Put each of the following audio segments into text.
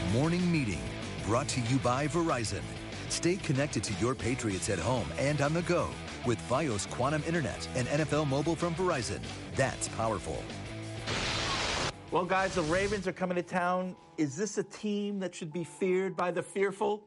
Morning Meeting, brought to you by Verizon. Stay connected to your Patriots at home and on the go with Fios Quantum Internet and NFL Mobile from Verizon. That's powerful. Well, guys, the Ravens are coming to town. Is this a team that should be feared by the fearful?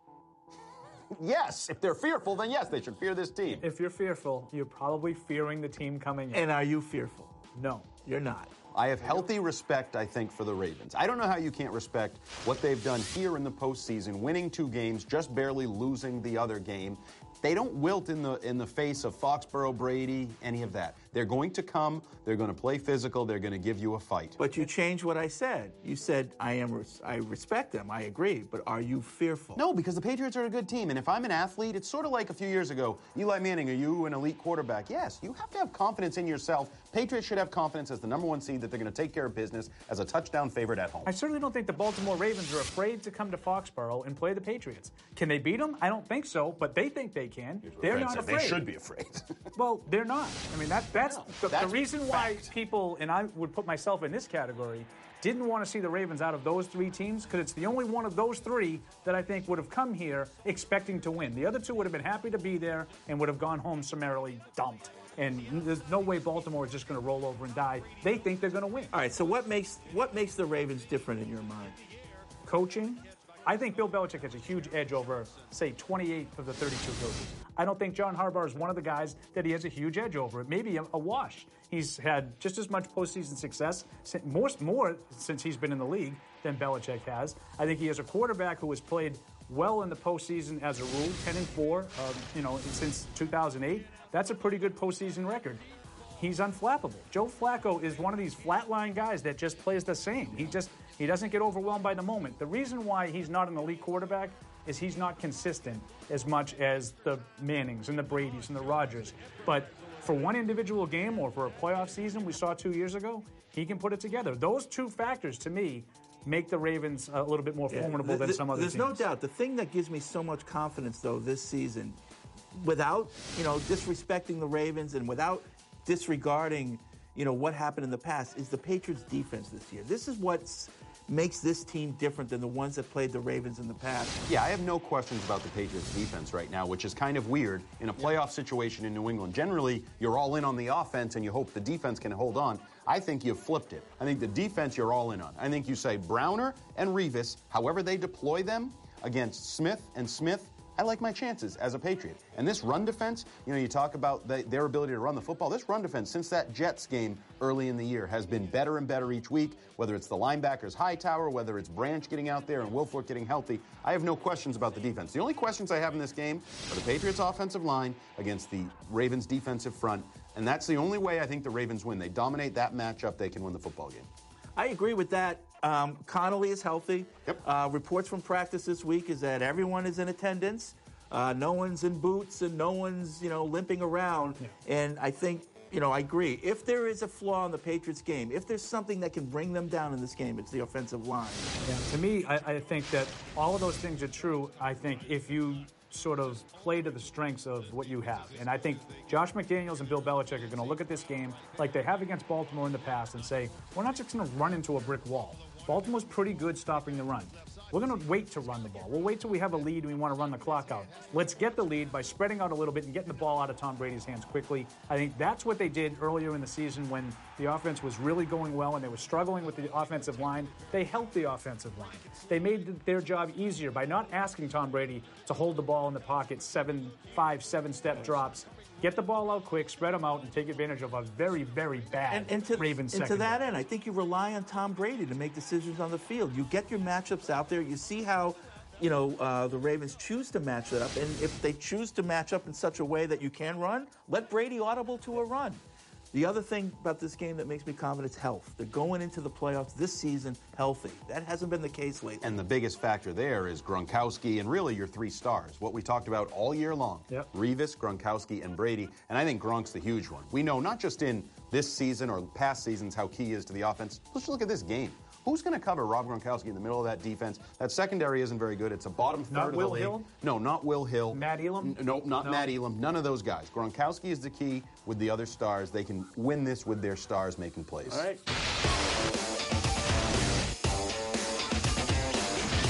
Yes. If they're fearful, then yes, they should fear this team. If you're fearful, you're probably fearing the team coming in. And are you fearful? No, you're not. I have healthy respect, I think, for the Ravens. I don't know how you can't respect what they've done here in the postseason, winning 2 games, just barely losing the other game. They don't wilt in the face of Foxborough, Brady, any of that. They're going to come. They're going to play physical. They're going to give you a fight. But you changed what I said. You said, I respect them. I agree. But are you fearful? No, because the Patriots are a good team. And if I'm an athlete, it's sort of like a few years ago. Eli Manning, are you an elite quarterback? Yes. You have to have confidence in yourself. Patriots should have confidence as the number 1 seed that they're going to take care of business as a touchdown favorite at home. I certainly don't think the Baltimore Ravens are afraid to come to Foxborough and play the Patriots. Can they beat them? I don't think so, but they think they can. They're not afraid. They should be afraid. Well, they're not. I mean, that's the reason why people, and I would put myself in this category, didn't want to see the Ravens out of those 3 teams because it's the only one of those 3 that I think would have come here expecting to win. The other 2 would have been happy to be there and would have gone home summarily dumped. And there's no way Baltimore is just going to roll over and die. They think they're going to win. All right, so what makes the Ravens different in your mind? Coaching. I think Bill Belichick has a huge edge over, say, 28 of the 32 coaches. I don't think John Harbaugh is one of the guys that he has a huge edge over. It may be a wash. He's had just as much postseason success, more since he's been in the league than Belichick has. I think he has a quarterback who has played well in the postseason as a rule, 10-4, since 2008. That's a pretty good postseason record. He's unflappable. Joe Flacco is one of these flatline guys that just plays the same. He doesn't get overwhelmed by the moment. The reason why he's not an elite quarterback is he's not consistent as much as the Mannings and the Bradys and the Rodgers. But for one individual game or for a playoff season we saw 2 years ago, he can put it together. Those 2 factors, to me, make the Ravens a little bit more formidable than some other teams. There's no doubt. The thing that gives me so much confidence, though, this season, without disrespecting the Ravens and without disregarding what happened in the past, is the Patriots' defense this year. This is what makes this team different than the ones that played the Ravens in the past. Yeah, I have no questions about the Patriots' defense right now, which is kind of weird in a playoff situation in New England. Generally, you're all in on the offense and you hope the defense can hold on. I think you've flipped it. I think the defense you're all in on. I think you say Browner and Revis, however they deploy them against Smith and Smith, I like my chances as a Patriot. And this run defense, you talk about their ability to run the football. This run defense, since that Jets game early in the year, has been better and better each week, whether it's the linebackers Hightower, whether it's Branch getting out there and Wilfork getting healthy. I have no questions about the defense. The only questions I have in this game are the Patriots' offensive line against the Ravens' defensive front. And that's the only way I think the Ravens win. They dominate that matchup, they can win the football game. I agree with that. Connolly is healthy. Yep. Reports from practice this week is that everyone is in attendance. No one's in boots and no one's, limping around. Yeah. And I think, I agree. If there is a flaw in the Patriots game, if there's something that can bring them down in this game, it's the offensive line. Yeah. To me, I think that all of those things are true. I think if you sort of play to the strengths of what you have. And I think Josh McDaniels and Bill Belichick are going to look at this game like they have against Baltimore in the past and say, we're not just going to run into a brick wall. Baltimore's pretty good stopping the run. We're going to wait to run the ball. We'll wait till we have a lead and we want to run the clock out. Let's get the lead by spreading out a little bit and getting the ball out of Tom Brady's hands quickly. I think that's what they did earlier in the season when the offense was really going well and they were struggling with the offensive line. They helped the offensive line. They made their job easier by not asking Tom Brady to hold the ball in the pocket, 7-step drops. Get the ball out quick, spread them out, and take advantage of a very, very bad Ravens secondary. And to that end, I think you rely on Tom Brady to make decisions on the field. You get your matchups out there. You see how, the Ravens choose to match it up. And if they choose to match up in such a way that you can run, let Brady audible to a run. The other thing about this game that makes me confident is health. They're going into the playoffs this season healthy. That hasn't been the case lately. And the biggest factor there is Gronkowski and really your 3 stars, what we talked about all year long. Yep. Revis, Gronkowski, and Brady. And I think Gronk's the huge one. We know not just in this season or past seasons how key he is to the offense. Let's look at this game. Who's going to cover Rob Gronkowski in the middle of that defense? That secondary isn't very good. It's a bottom third of the league. Not Will Hill? No, not Will Hill. Matt Elam? No, Matt Elam. None of those guys. Gronkowski is the key with the other stars. They can win this with their stars making plays. All right.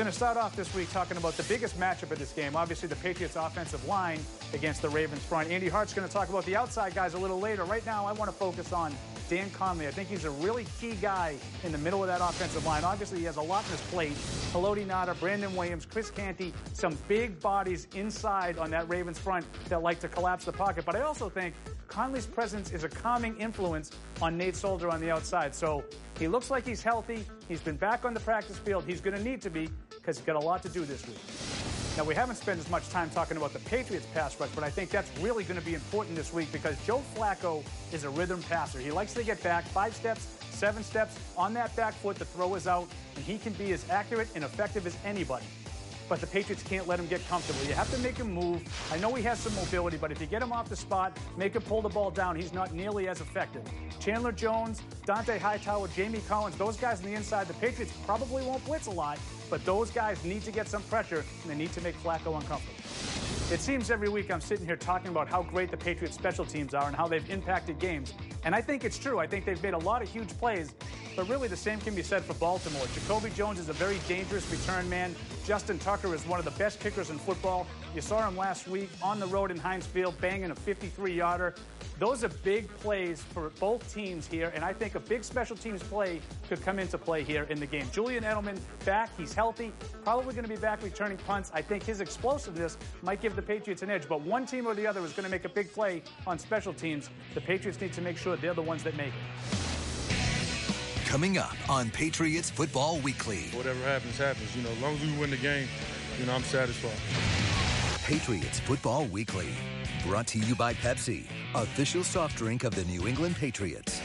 going to start off this week talking about the biggest matchup of this game. Obviously, the Patriots' offensive line against the Ravens front. Andy Hart's going to talk about the outside guys a little later. Right now, I want to focus on Dan Conley. I think he's a really key guy in the middle of that offensive line. Obviously, he has a lot on his plate. Haloti Ngata, Brandon Williams, Chris Canty, some big bodies inside on that Ravens front that like to collapse the pocket. But I also think Conley's presence is a calming influence on Nate Solder on the outside. So he looks like he's healthy. He's been back on the practice field. He's going to need to be because he's got a lot to do this week. Now, we haven't spent as much time talking about the Patriots pass rush, but I think that's really going to be important this week because Joe Flacco is a rhythm passer. He likes to get back 5 steps, 7 steps on that back foot. The throw is out, and he can be as accurate and effective as anybody. But the Patriots can't let him get comfortable. You have to make him move. I know he has some mobility, but if you get him off the spot, make him pull the ball down, he's not nearly as effective. Chandler Jones, Dante Hightower, Jamie Collins, those guys on the inside, the Patriots probably won't blitz a lot, but those guys need to get some pressure, and they need to make Flacco uncomfortable. It seems every week I'm sitting here talking about how great the Patriots' special teams are and how they've impacted games. And I think it's true. I think they've made a lot of huge plays, but really the same can be said for Baltimore. Jacoby Jones is a very dangerous return man. Justin Tucker is one of the best kickers in football. You saw him last week on the road in Heinz Field banging a 53-yarder. Those are big plays for both teams here, and I think a big special teams play could come into play here in the game. Julian Edelman back. He's healthy. Probably going to be back returning punts. I think his explosiveness might give the Patriots an edge, but one team or the other is going to make a big play on special teams. The Patriots need to make sure they're the ones that make it. Coming up on Patriots Football Weekly. Whatever happens, happens. You know, as long as we win the game, you know, I'm satisfied. Patriots Football Weekly. Brought to you by Pepsi, official soft drink of the New England Patriots.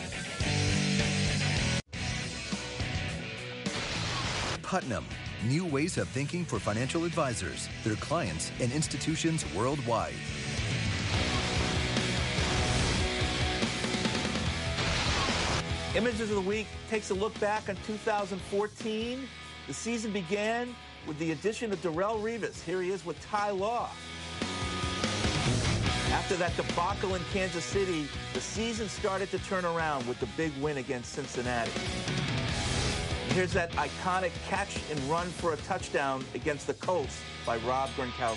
Putnam, new ways of thinking for financial advisors, their clients, and institutions worldwide. Images of the Week takes a look back on 2014. The season began with the addition of Darrelle Revis. Here he is with Ty Law. After that debacle in Kansas City, the season started to turn around with the big win against Cincinnati. And here's that iconic catch and run for a touchdown against the Colts by Rob Gronkowski.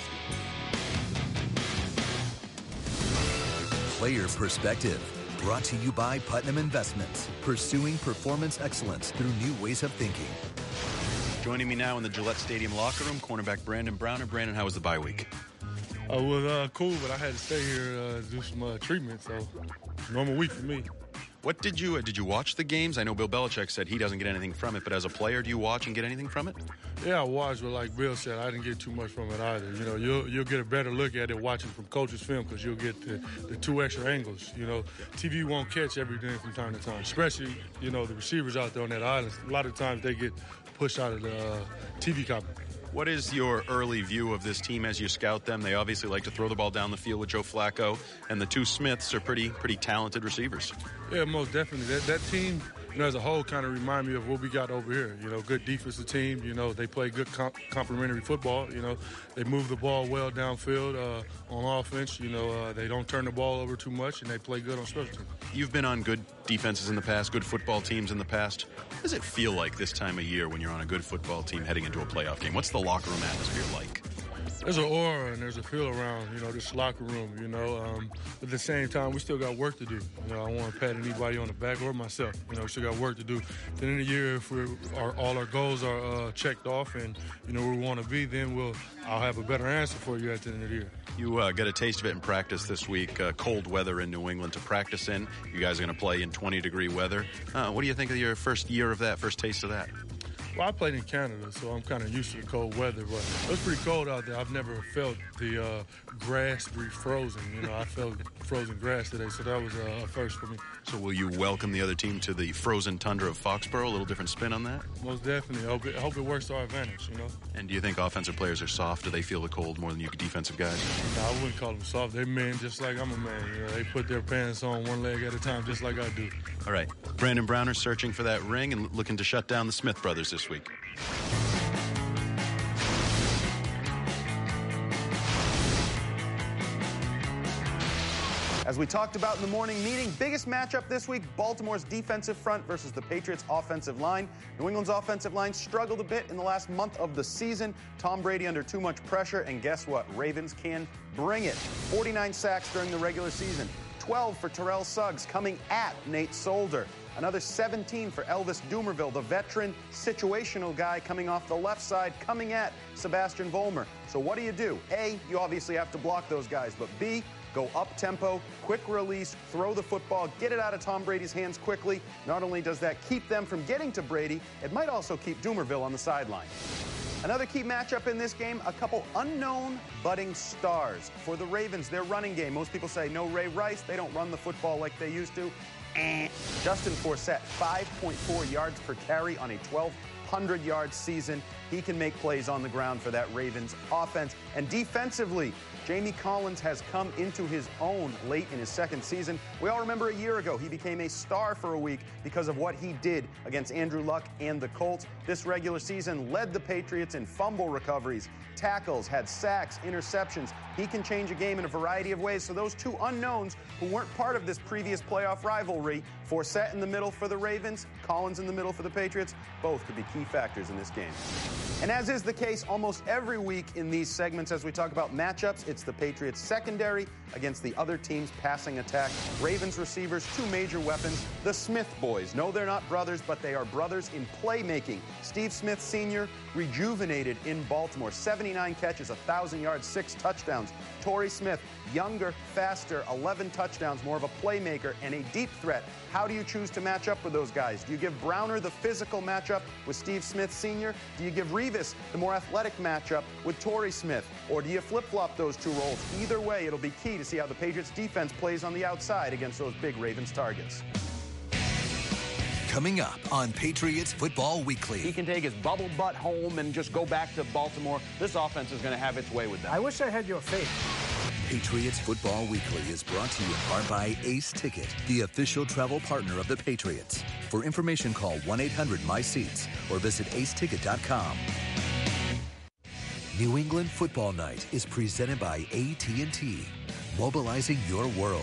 Player Perspective. Brought to you by Putnam Investments, pursuing performance excellence through new ways of thinking. Joining me now in the Gillette Stadium locker room, cornerback Brandon Browner. Brandon, how was the bye week? It was cool, but I had to stay here do some treatment, so normal week for me. What did you watch the games? I know Bill Belichick said he doesn't get anything from it, but as a player, do you watch and get anything from it? Yeah, I watched, but like Bill said, I didn't get too much from it either. You know, you'll get a better look at it watching from coach's film because you'll get the 2 extra angles. You know, TV won't catch everything from time to time, especially, you know, the receivers out there on that island. A lot of times they get pushed out of the TV copy. What is your early view of this team as you scout them? They obviously like to throw the ball down the field with Joe Flacco, and the 2 Smiths are pretty talented receivers. Yeah, most definitely. That team, you know, as a whole kind of remind me of what we got over here. You know, good defensive team. You know, they play good complementary football. You know, they move the ball well downfield on offense. You know, they don't turn the ball over too much, and they play good on special teams. You've been on good defenses in the past, good football teams in the past. What does it feel like this time of year when you're on a good football team heading into a playoff game? What's the locker room atmosphere like? There's an aura and there's a feel around, you know, this locker room, you know. But at the same time, we still got work to do. You know, I don't want to pat anybody on the back or myself. You know, we still got work to do. At the end of the year, if all our goals are checked off and, you know, where we want to be, then I'll have a better answer for you at the end of the year. You got a taste of it in practice this week. Cold weather in New England to practice in. You guys are going to play in 20-degree weather. What do you think of your first year of that, first taste of that? Well, I played in Canada, so I'm kind of used to the cold weather, but it was pretty cold out there. I've never felt the grass be frozen. You know, I felt frozen grass today, so that was a first for me. So will you welcome the other team to the frozen tundra of Foxborough? A little different spin on that? Most definitely. I hope it works to our advantage, you know. And do you think offensive players are soft? Do they feel the cold more than you defensive guys? No, I wouldn't call them soft. They're men just like I'm a man. You know, they put their pants on one leg at a time just like I do. All right. Brandon Browner searching for that ring and looking to shut down the Smith brothers this week. As As we talked about in the morning meeting, biggest matchup this week, Baltimore's defensive front versus the Patriots' offensive line. New England's offensive line struggled a bit in the last month of the season. Tom Brady under too much pressure, and guess what? Ravens can bring it. 49 sacks during the regular season, 12 for Terrell Suggs coming at Nate Solder. Another 17 for Elvis Dumervil, the veteran situational guy coming off the left side, coming at Sebastian Vollmer. So what do? A, you obviously have to block those guys, but B, go up-tempo, quick release, throw the football, get it out of Tom Brady's hands quickly. Not only does that keep them from getting to Brady, it might also keep Dumervil on the sideline. Another key matchup in this game, a couple unknown budding stars. For the Ravens, their running game, most people say no Ray Rice, they don't run the football like they used to. Justin Forsett, 5.4 yards per carry on a 1,200-yard season. He can make plays on the ground for that Ravens offense. And defensively, Jamie Collins has come into his own late in his second season. We all remember a year ago, he became a star for a week because of what he did against Andrew Luck and the Colts. This regular season led the Patriots in fumble recoveries, tackles, had sacks, interceptions. He can change a game in a variety of ways. So those two unknowns who weren't part of this previous playoff rivalry, Forsett in the middle for the Ravens, Collins in the middle for the Patriots, both could be key factors in this game. And as is the case almost every week in these segments as we talk about matchups, it's the Patriots secondary against the other team's passing attack. Ravens receivers, two major weapons, the Smith boys. No, they're not brothers, but they are brothers in playmaking. Steve Smith Sr., rejuvenated in Baltimore. 79 catches, 1,000 yards, 6 touchdowns. Torrey Smith, younger, faster, 11 touchdowns, more of a playmaker and a deep threat. How do you choose to match up with those guys? Do you give Browner the physical matchup with Steve Smith Sr.? Do you give Revis the more athletic matchup with Torrey Smith? Or do you flip-flop those two roles? Either way, it'll be key to see how the Patriots defense plays on the outside against those big Ravens targets. Coming up on Patriots Football Weekly. He can take his bubble butt home and just go back to Baltimore. This offense is going to have its way with them. I wish I had your faith. Patriots Football Weekly is brought to you in part by Ace Ticket, the official travel partner of the Patriots. For information, call 1-800-MY-SEATS or visit aceticket.com. New England Football Night is presented by AT&T, mobilizing your world.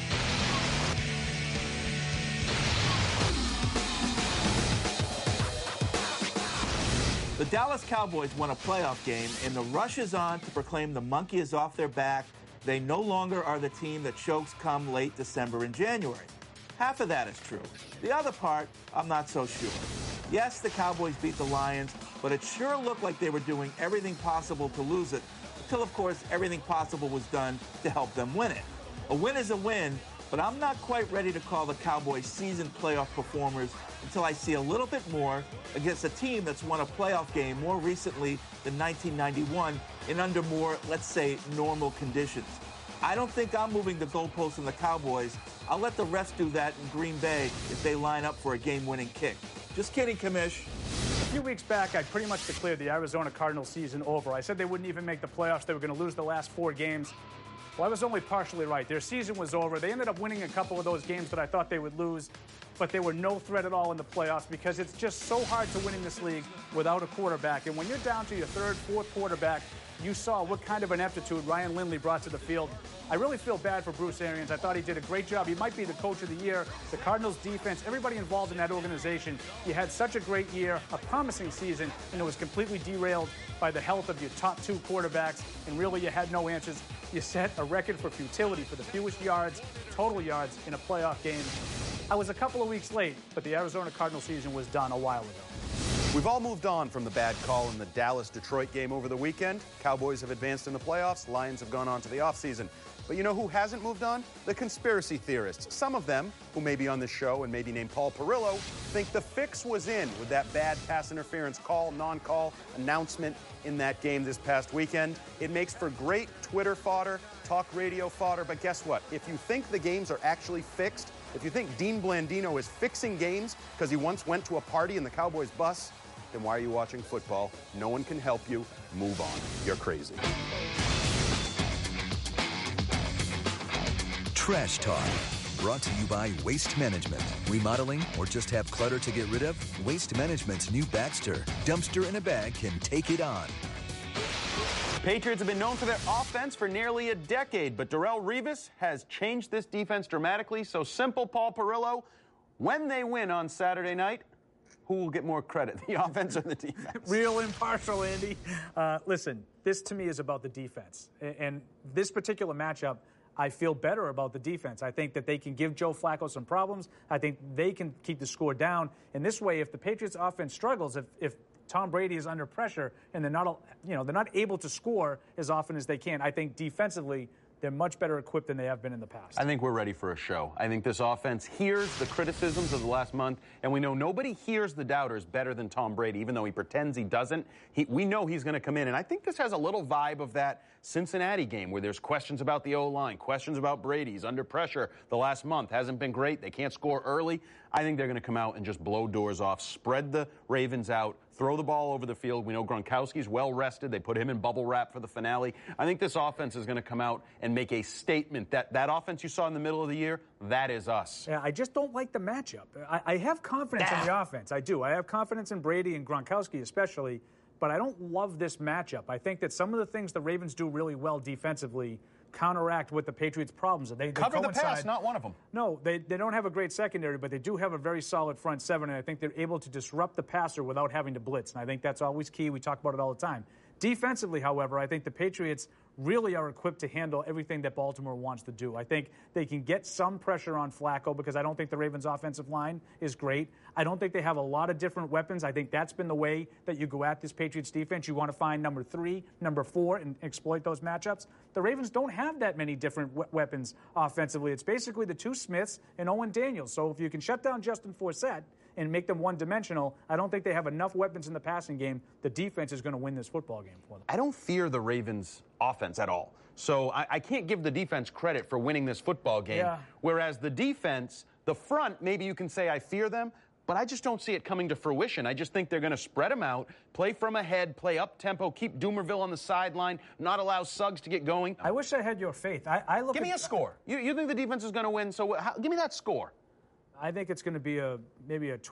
The Dallas Cowboys won a playoff game, and the rush is on to proclaim the monkey is off their back. They no longer are the team that chokes come late December and January. Half of that is true. The other part, I'm not so sure. Yes, the Cowboys beat the Lions, but it sure looked like they were doing everything possible to lose it, until, of course, everything possible was done to help them win it. A win is a win, but I'm not quite ready to call the Cowboys seasoned playoff performers until I see a little bit more against a team that's won a playoff game more recently than 1991 and under more, let's say, normal conditions. I don't think I'm moving the goalposts on the Cowboys. I'll let the refs do that in Green Bay if they line up for a game-winning kick. Just kidding, Commish. A few weeks back, I pretty much declared the Arizona Cardinals season over. I said they wouldn't even make the playoffs. They were going to lose the last 4 games. Well, I was only partially right. Their season was over. They ended up winning a couple of those games that I thought they would lose, but they were no threat at all in the playoffs because it's just so hard to win in this league without a quarterback. And when you're down to your 3rd, 4th quarterback, you saw what kind of an aptitude Ryan Lindley brought to the field. I really feel bad for Bruce Arians. I thought he did a great job. He might be the coach of the year. The Cardinals defense, everybody involved in that organization. You had such a great year, a promising season, and it was completely derailed by the health of your top 2 quarterbacks, and really you had no answers. You set a record for futility for the fewest yards, total yards, in a playoff game. I was a couple of weeks late, but the Arizona Cardinal season was done a while ago. We've all moved on from the bad call in the Dallas-Detroit game over the weekend. Cowboys have advanced in the playoffs. Lions have gone on to the offseason. But you know who hasn't moved on? The conspiracy theorists. Some of them, who may be on this show and maybe named Paul Perillo, think the fix was in with that bad pass interference call, non-call announcement in that game this past weekend. It makes for great Twitter fodder, talk radio fodder, but guess what? If you think the games are actually fixed, if you think Dean Blandino is fixing games because he once went to a party in the Cowboys bus, then why are you watching football? No one can help you. Move on. You're crazy. Trash Talk, brought to you by Waste Management. Remodeling or just have clutter to get rid of? Waste Management's new Baxter, dumpster in a bag, can take it on. Patriots have been known for their offense for nearly a decade, but Darrelle Revis has changed this defense dramatically. So simple, Paul Perillo, when they win on Saturday night, who will get more credit, the offense or the defense? Real impartial, Andy. Listen, this to me is about the defense. And this particular matchup, I feel better about the defense. I think that they can give Joe Flacco some problems. I think they can keep the score down. And this way, if the Patriots offense struggles, if Tom Brady is under pressure and they're not able to score as often as they can, I think defensively they're much better equipped than they have been in the past. I think we're ready for a show. I think this offense hears the criticisms of the last month, and we know nobody hears the doubters better than Tom Brady, even though he pretends he doesn't. We know he's going to come in, and I think this has a little vibe of that Cincinnati game where there's questions about the O-line, questions about Brady. He's under pressure the last month, hasn't been great. They can't score early. I think they're going to come out and just blow doors off, spread the Ravens out, throw the ball over the field. We know Gronkowski's well rested. They put him in bubble wrap for the finale. I think this offense is going to come out and make a statement that offense you saw in the middle of the year, that is us. Yeah, I just don't like the matchup. I have confidence in the offense. I do. I have confidence in Brady and Gronkowski especially, but I don't love this matchup. I think that some of the things the Ravens do really well defensively counteract with the Patriots' problems. They cover the pass, not one of them. No, they don't have a great secondary, but they do have a very solid front seven, and I think they're able to disrupt the passer without having to blitz, and I think that's always key. We talk about it all the time. Defensively, however, I think the Patriots really are equipped to handle everything that Baltimore wants to do. I think they can get some pressure on Flacco because I don't think the Ravens' offensive line is great. I don't think they have a lot of different weapons. I think that's been the way that you go at this Patriots defense. You want to find number 3, number 4, and exploit those matchups. The Ravens don't have that many different weapons offensively. It's basically the 2 Smiths and Owen Daniels. So if you can shut down Justin Forsett and make them one-dimensional, I don't think they have enough weapons in the passing game. The defense is going to win this football game for them. I don't fear the Ravens' offense at all. So I can't give the defense credit for winning this football game. Yeah. Whereas the defense, the front, maybe you can say I fear them, but I just don't see it coming to fruition. I just think they're going to spread them out, play from ahead, play up-tempo, keep Doomerville on the sideline, not allow Suggs to get going. I wish I had your faith. Give me a score. You think the defense is going to win, so give me that score. I think it's going to be maybe a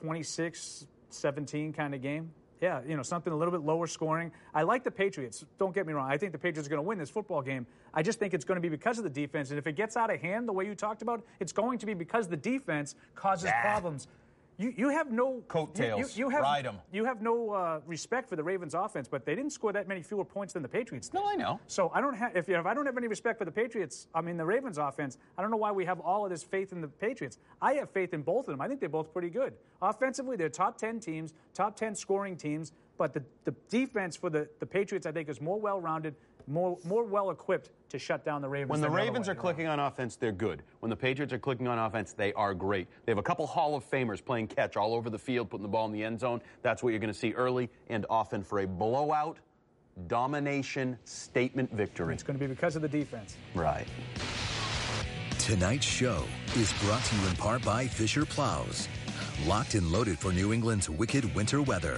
26-17 kind of game. Yeah, something a little bit lower scoring. I like the Patriots. Don't get me wrong. I think the Patriots are going to win this football game. I just think it's going to be because of the defense. And if it gets out of hand the way you talked about, it's going to be because the defense causes problems. You have no coattails. Ride them. You have no respect for the Ravens' offense, but they didn't score that many fewer points than the Patriots did. No, I know. So I don't have. If I don't have any respect for the Patriots, the Ravens' offense, I don't know why we have all of this faith in the Patriots. I have faith in both of them. I think they're both pretty good. Offensively, they're top 10 teams, top 10 scoring teams. But the defense for the Patriots, I think, is more well-rounded, more well-equipped to shut down the Ravens. When the Ravens are clicking on offense, they're good. When the Patriots are clicking on offense, they are great. They have a couple Hall of Famers playing catch all over the field, putting the ball in the end zone. That's what you're going to see early and often for a blowout, domination, statement victory. It's going to be because of the defense. Right. Tonight's show is brought to you in part by Fisher Plows. Locked and loaded for New England's wicked winter weather.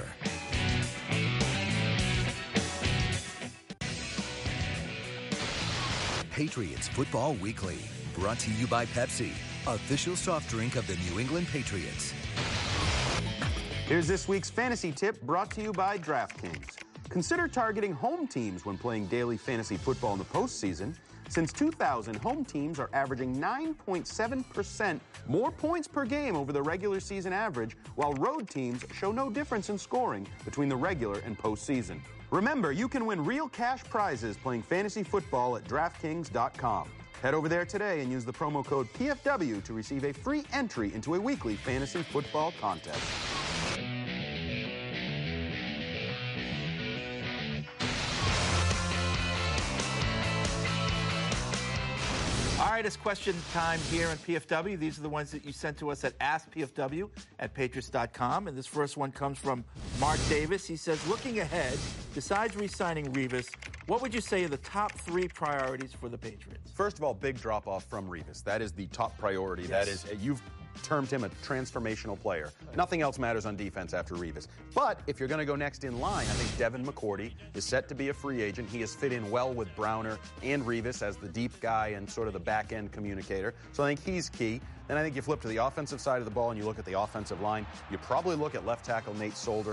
Patriots Football Weekly, brought to you by Pepsi, official soft drink of the New England Patriots. Here's this week's fantasy tip brought to you by DraftKings. Consider targeting home teams when playing daily fantasy football in the postseason. Since 2000, home teams are averaging 9.7% more points per game over the regular season average, while road teams show no difference in scoring between the regular and postseason. Remember, you can win real cash prizes playing fantasy football at DraftKings.com. Head over there today and use the promo code PFW to receive a free entry into a weekly fantasy football contest. All right, it's question time here on PFW. These are the ones that you sent to us at AskPFW@Patriots.com. And this first one comes from Mark Davis. He says, looking ahead, besides re-signing Revis, what would you say are the top 3 priorities for the Patriots? First of all, big drop-off from Revis. That is the top priority. Yes. That is, you've termed him a transformational player. Nothing else matters on defense after Revis. But if you're going to go next in line, I think Devin McCourty is set to be a free agent. He has fit in well with Browner and Revis as the deep guy and sort of the back-end communicator. So I think he's key. Then I think you flip to the offensive side of the ball and you look at the offensive line. You probably look at left tackle Nate Solder.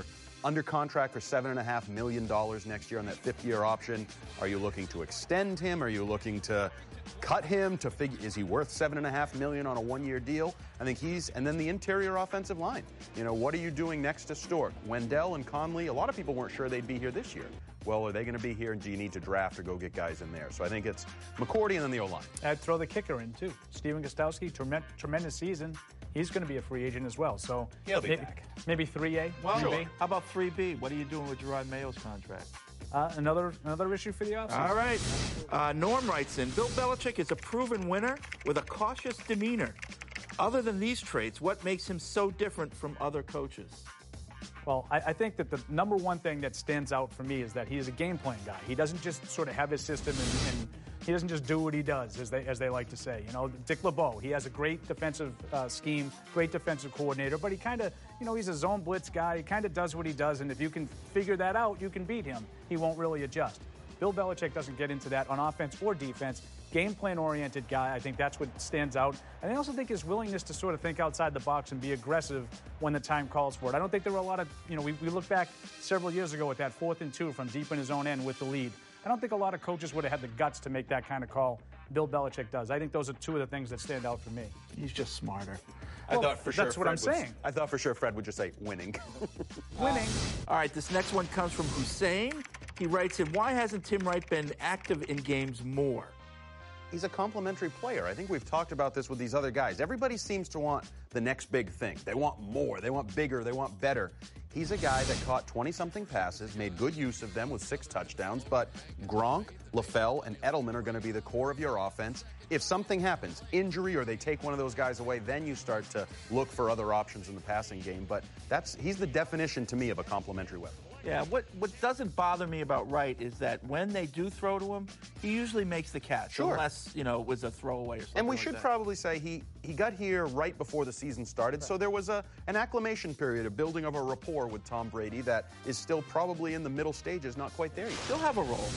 under contract for $7.5 million next year on that fifth-year option. Are you looking to extend him? Are you looking to cut him to figure, is he worth $7.5 million on a one-year deal? I think and then the interior offensive line. You know, what are you doing next to Stork? Wendell and Conley, a lot of people weren't sure they'd be here this year. Well, are they going to be here, and do you need to draft or go get guys in there? So I think it's McCourty and then the O-line. I'd throw the kicker in, too. Steven Gostkowski, tremendous season. He's going to be a free agent as well. So he'll be back. Maybe 3A. Well, 3B. How about 3B? What are you doing with Gerard Mayo's contract? Another issue for the offseason. All right. Norm writes in, Bill Belichick is a proven winner with a cautious demeanor. Other than these traits, what makes him so different from other coaches? Well, I think that the number one thing that stands out for me is that he is a game plan guy. He doesn't just sort of have his system and he doesn't just do what he does, as they like to say. You know, Dick LeBeau, he has a great defensive scheme, great defensive coordinator, but he kind of, you know, he's a zone blitz guy. He kind of does what he does, and if you can figure that out, you can beat him. He won't really adjust. Bill Belichick doesn't get into that on offense or defense. Game plan-oriented guy, I think that's what stands out. And I also think his willingness to sort of think outside the box and be aggressive when the time calls for it. I don't think there were a lot of, you know, we look back several years ago at that 4th and 2 from deep in his own end with the lead. I don't think a lot of coaches would have had the guts to make that kind of call. Bill Belichick does. I think those are two of the things that stand out for me. He's just smarter. I thought for sure that's what I'm saying. I thought for sure Fred would just say winning. Winning. All right, this next one comes from Hussein. He writes in, why hasn't Tim Wright been active in games more? He's a complimentary player. I think we've talked about this with these other guys. Everybody seems to want the next big thing. They want more. They want bigger. They want better. He's a guy that caught 20-something passes, made good use of them with 6 touchdowns, but Gronk, LaFell, and Edelman are going to be the core of your offense. If something happens, injury, or they take one of those guys away, then you start to look for other options in the passing game. But he's the definition to me of a complimentary weapon. Yeah, what doesn't bother me about Wright is that when they do throw to him, he usually makes the catch, sure, unless, you know, it was a throwaway or something. And we should probably say he got here right before the season started, right. So there was an acclimation period, a building of a rapport with Tom Brady that is still probably in the middle stages, not quite there yet. He'll have a role.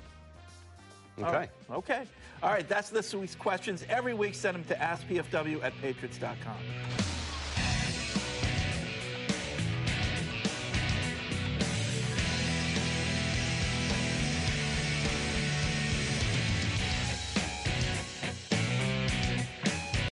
Yeah. Okay. Okay. All right, that's this week's questions. Every week, send them to AskPFW@Patriots.com.